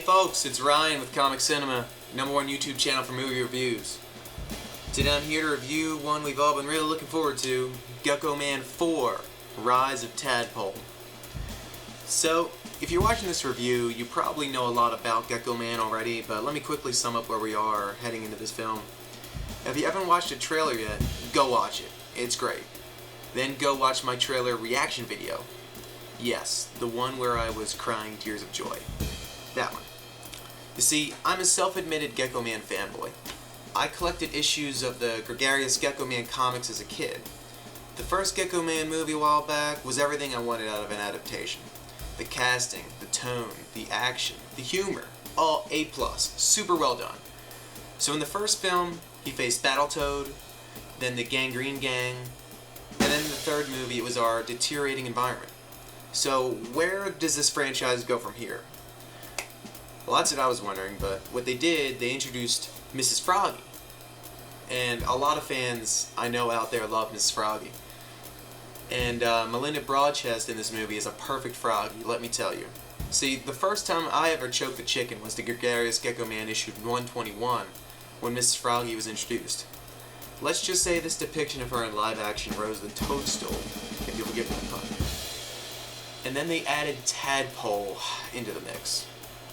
folks, it's Ryan with Comic Cinema, #1 YouTube channel for movie reviews. Today I'm here to review one we've all been really looking forward to, Gecko Man 4, Rise of Tadpole. So, if you're watching this review, you probably know a lot about Gecko Man already, but let me quickly sum up where we are heading into this film. If you haven't watched a trailer yet, go watch it. It's great. Then go watch my trailer reaction video. Yes, the one where I was crying tears of joy. That one. You see, I'm a self-admitted Gecko Man fanboy. I collected issues of the gregarious Gecko Man comics as a kid. The first Gecko Man movie a while back was everything I wanted out of an adaptation. The casting, the tone, the action, the humor, all A+, super well done. So in the first film, he faced Battletoad, then the Gangrene Gang, and then in the third movie it was our deteriorating environment. So where does this franchise go from here? Well, that's what I was wondering, but what they did, they introduced Mrs. Froggy. And a lot of fans I know out there love Mrs. Froggy. And Melinda Broadchest in this movie is a perfect Froggy, let me tell you. See, the first time I ever choked a chicken was the Gregarious Gecko Man issue 121, when Mrs. Froggy was introduced. Let's just say this depiction of her in live action rose the toadstool, if you'll forgive me the pun. And then they added Tadpole into the mix.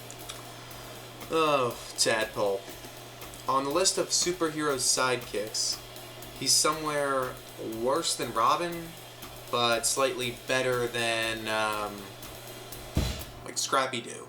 Oh, Tadpole. On the list of superhero sidekicks, he's somewhere worse than Robin, but slightly better than, like Scrappy-Doo.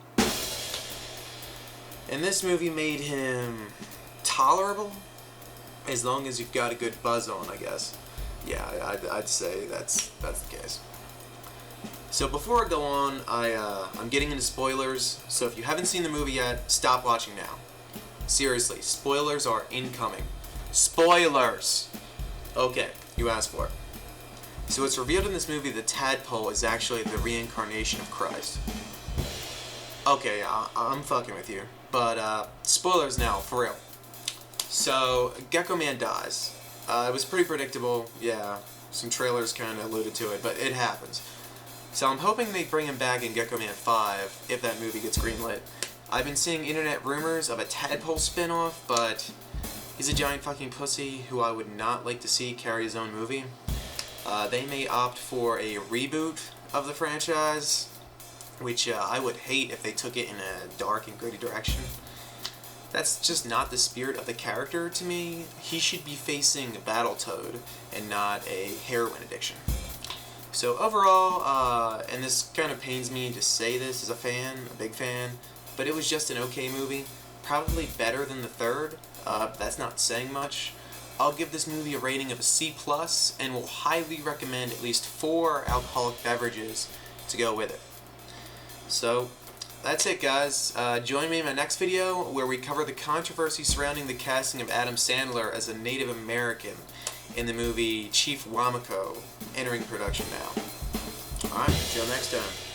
And this movie made him tolerable, as long as you've got a good buzz on, I guess. Yeah, I'd say that's the case. So before I go on, I'm getting into spoilers, so if you haven't seen the movie yet, stop watching now. Seriously, spoilers are incoming. Spoilers! Okay, you asked for it. So it's revealed in this movie that Tadpole is actually the reincarnation of Christ. Okay, I'm fucking with you, but spoilers now, for real. So, Gecko Man dies. It was pretty predictable, yeah, some trailers kind of alluded to it, but it happens. So I'm hoping they bring him back in Gecko Man 5, if that movie gets greenlit. I've been seeing internet rumors of a Tadpole spin-off, but he's a giant fucking pussy who I would not like to see carry his own movie. They may opt for a reboot of the franchise, which I would hate if they took it in a dark and gritty direction. That's just not the spirit of the character to me. He should be facing Battletoad and not a heroin addiction. So overall, and this kind of pains me to say this as a fan, a big fan, but it was just an okay movie. Probably better than the third. That's not saying much. I'll give this movie a rating of a C+, and will highly recommend at least 4 alcoholic beverages to go with it. So, that's it, guys. Join me in my next video where we cover the controversy surrounding the casting of Adam Sandler as a Native American in the movie Chief Wamako, entering production now. Alright, until next time.